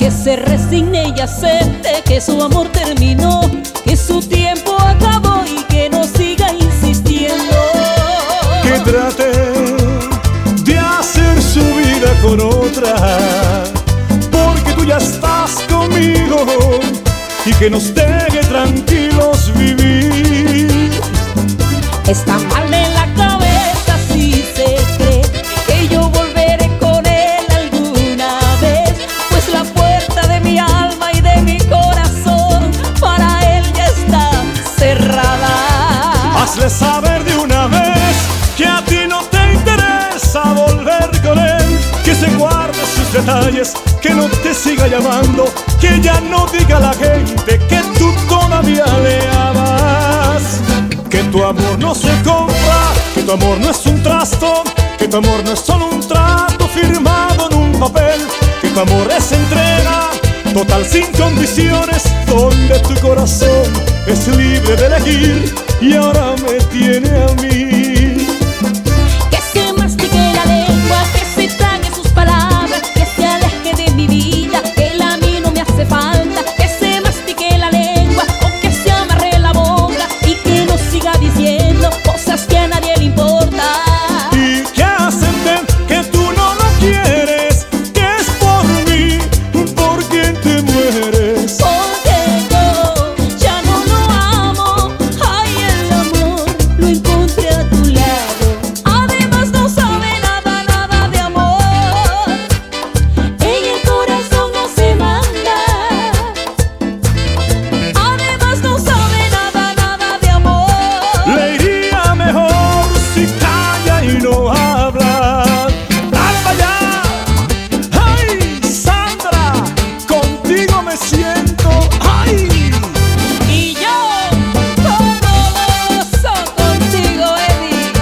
que se resigne y acepte que su amor terminó, que su tiempo acabó y que no siga insistiendo. Que trate de hacer su vida con otra, porque tú ya estás conmigo, y que nos deje tranquilos vivir. Está mal en la cabeza si se cree que yo volveré con él alguna vez, pues la puerta de mi alma y de mi corazón para él ya está cerrada. Hazle saber de una vez que a ti no te interesa volver con él, que se guarde sus detalles, que no te siga llamando, que ya no diga a la gente que tú todavía le amas. Que tu amor no se compra, que tu amor no es un trasto, que tu amor no es solo un trato firmado en un papel, que tu amor es entrega total sin condiciones, donde tu corazón es libre de elegir y ahora me tiene a mí. Que se mastique la lengua, que se trague sus palabras, que se aleje de mi vida, que él a mí no me hace falta. Que se mastique la lengua o que se amarre la boca y que no siga diciendo cosas que a nadie le importa. Y que acepten que tú no lo quieres, que es por mí, por quien te mueres. Porque yo ya no lo amo, ay, el amor lo encontré a tu lado. Además no sabe nada, nada de amor, en el corazón no se manda. Además no sabe nada, nada de amor. Le iría mejor si calla y no habla. ¡Dale para allá! ¡Ay, Sandra! Contigo me siento. ¡Ay! Y yo como gozo contigo, Eddie.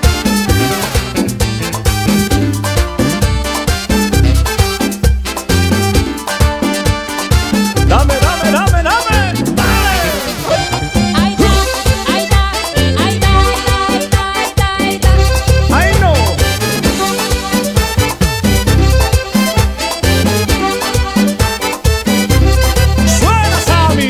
¡Dame, dame, dame, dame! ¡Dale! Ay, da, ay, da, ay, da, ay, da, ay, da, ay, da. ¡Ay, no! ¡Suena, Sammy!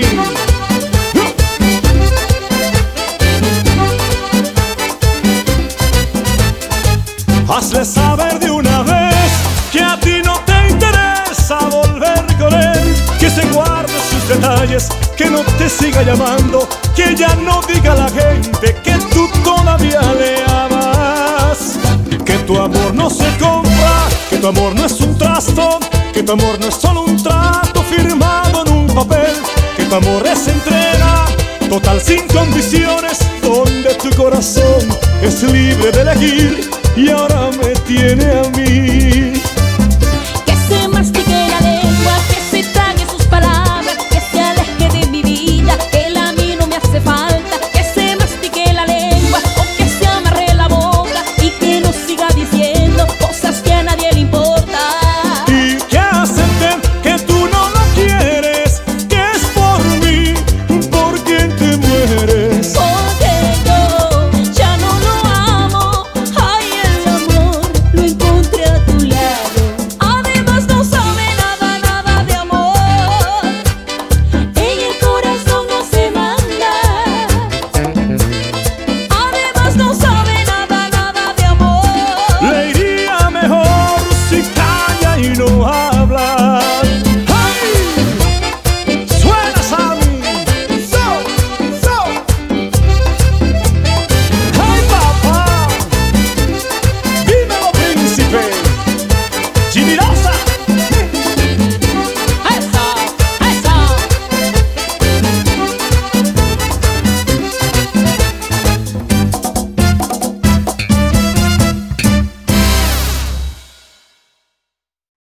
Hazle saber de una vez que a ti no te interesa volver con él, que se guarde sus detalles, que no te siga llamando, que ya no diga a la gente que tú todavía le amas. Que tu amor no se compra, que tu amor no es un trasto, que tu amor no es solo un trato firmado en un papel, que tu amor es entrega total sin condiciones, donde tu corazón es libre de elegir y ahora me tiene a mí.